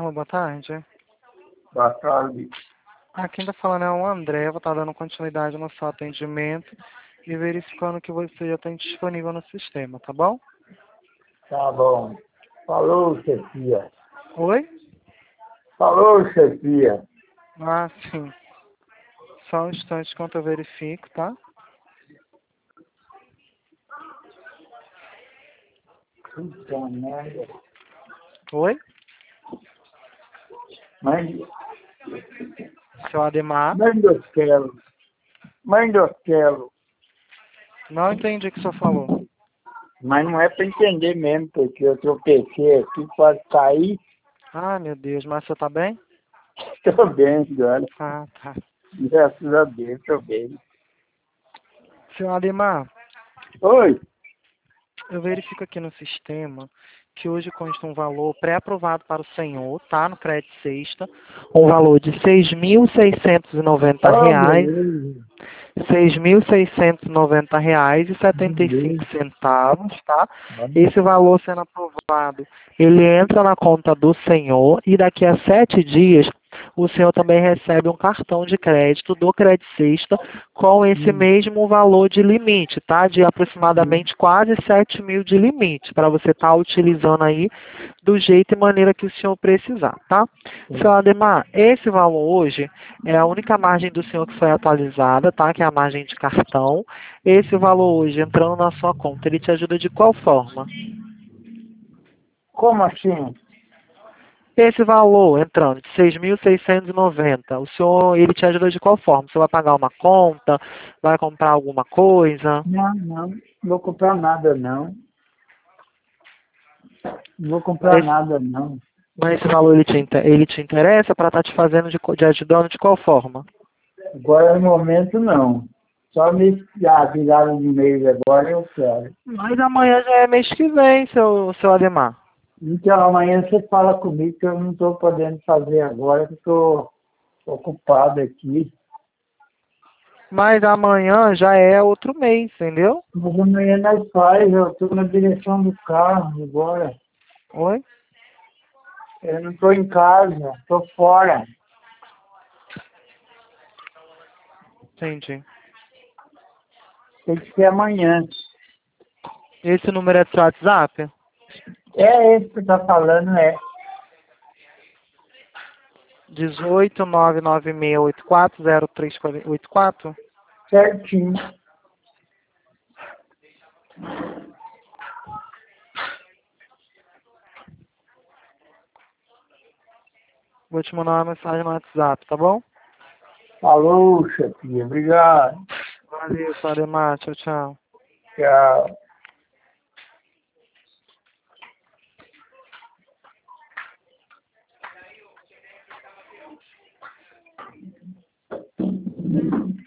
Alô, boa tarde. Boa tarde. Quem tá falando é o André. Vou estar dando continuidade no seu atendimento e verificando que você já tem disponível no sistema, tá bom? Tá bom. Falou, chefia. Oi? Falou, chefia. Sim. Só um instante enquanto eu verifico, tá? Puta merda. Oi? Mãe, Seu Ademar? mãe do céu. Mãe do céu. Não entendi o que o senhor falou. Mas não é pra entender mesmo, porque eu tropecei aqui, quase caí. Meu Deus, mas você tá bem? Tô bem, agora. Tá. Graças a Deus, tô bem. Seu Ademar, Oi. eu verifico aqui no sistema que hoje consta um valor pré-aprovado para o senhor, tá? No crédito sexta, um valor de Oh, R$ 6.690. beleza. R$ 6.690,75, Beleza. tá? Esse valor sendo aprovado, ele entra na conta do senhor e daqui a 7 dias o senhor também recebe um cartão de crédito do Crédito Sexta com esse mesmo valor de limite, tá? De aproximadamente quase 7.000 de limite para você estar utilizando aí do jeito e maneira que o senhor precisar, tá? Seu Ademar, esse valor hoje é a única margem do senhor que foi atualizada, tá? Que é a margem de cartão. Esse valor hoje entrando na sua conta, ele te ajuda de qual forma? Como assim? Esse valor entrando de 6.690, o senhor, ele te ajuda de qual forma? Você vai pagar uma conta? Vai comprar alguma coisa? Não, não. Não vou comprar nada, não. Não vou comprar Esse, nada, não. mas esse valor ele te interessa para estar te fazendo de ajudando de qual forma? Agora, no momento, não. Só me viraram de mês agora, eu quero. Mas amanhã já é mês que vem, seu Ademar. Então, amanhã você fala comigo que eu não estou podendo fazer agora, que estou ocupado aqui. Mas amanhã já é outro mês, entendeu? Mas amanhã nós faz, eu estou na direção do carro agora. Oi? Eu não estou em casa, estou fora. Entendi. Tem que ser amanhã. Esse número é do seu WhatsApp? É esse que você está falando, é. 18996840384? Certinho. Vou te mandar uma mensagem no WhatsApp, tá bom? Falou, chefia. Obrigado. Valeu, seu Ademar. Tchau, tchau. Tchau.